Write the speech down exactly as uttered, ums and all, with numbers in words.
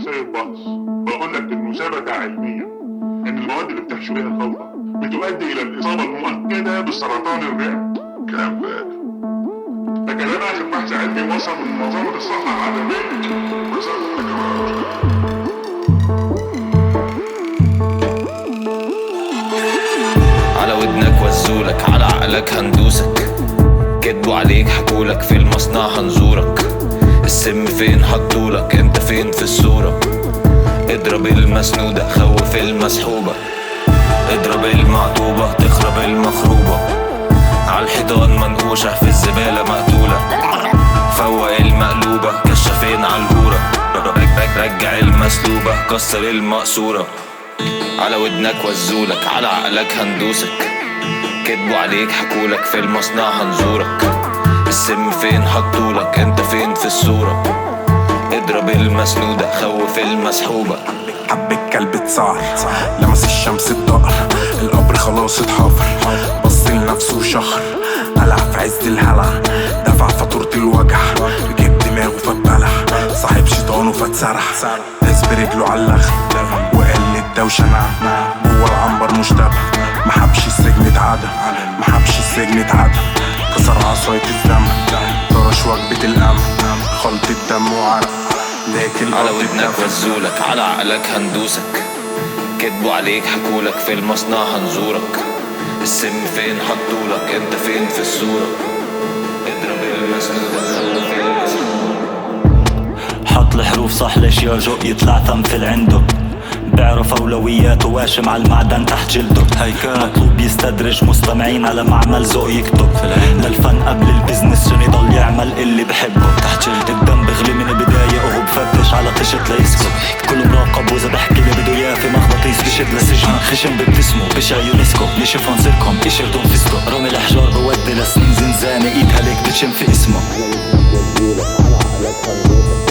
سيد باص، بقول لك انه ثبت علميا ان المواد اللي بتحشو بيها الخلطه بتؤدي الى الاصابه المؤكده بسرطان الرئه. كلام فارغ. ده كلام اخر بحث علمي وصل من منظمه الصحه العالميه. وصلت يا جماعه. على ودنك وزولك، على عقلك هندوسك، كدبوا عليك حكولك، في المصنع هنزورك، السم فين حطولك، انت فين في الصورة، اضرب المسنودة خوف المسحوبة، اضرب المعطوبة تخرب المخروبة، عالحيطان منقوشة في الزبالة مقتولة، فوق المقلوبة كشافين عالهورة، رجع المسلوبة كسر المقصورة. على ودنك وزولك، على عقلك هندوسك، كدبوا عليك حكولك، في المصنع هنزورك، السم فين حطولك، انت فين في الصورة، اضرب المسنودة خوف المسحوبة. حب الكلب اتسعر، لمس الشمس الضقر، القبر خلاص اتحفر، بص لنفسه وشخر، قلع في عز الهلع، دفع فاتورة الوجع، جيب دماغه فاتبلع، صاحب شيطانه فاتسرح، داس برجله عاللغم، وقال للدوشة نعم، جوه العنبر مشتبه، محبش السجن اتعدم، محبش السجن اتعدم، كسر عصاية الزمن، طرش وجبة الأمن، خلط الدم وعرق، لكن على ودنك وزولك، على عقلك هندوسك، كدبوا عليك حكولك، في المصنع هنزورك، السم فين حطولك، انت فين في الصورة، اضرب المسنودة خوف المسحوبة. حط الحروف صح ليش يرجو يطلع ثمثل عنده، بعرف اولوياته واشم على المعدن تحت جلده، مطلوب يستدرج مستمعين على معمل ذوق يكتب، للفن قبل البزنس عشان يضل يعمل اللي بحبه، تحت جلد الدم بغلي من البداية وهو بفتش على طشت ليسكت، كله مراقب واذا بحكي لي بده اياه في مغناطيس بشد لسجنه، خشم بابتسمه بشع يونسكو، نشفهم سيركم اشردهم فيستو، رمي الاحجار بودي لسنين زنزانة ايدها ليك بتشم في اسمه.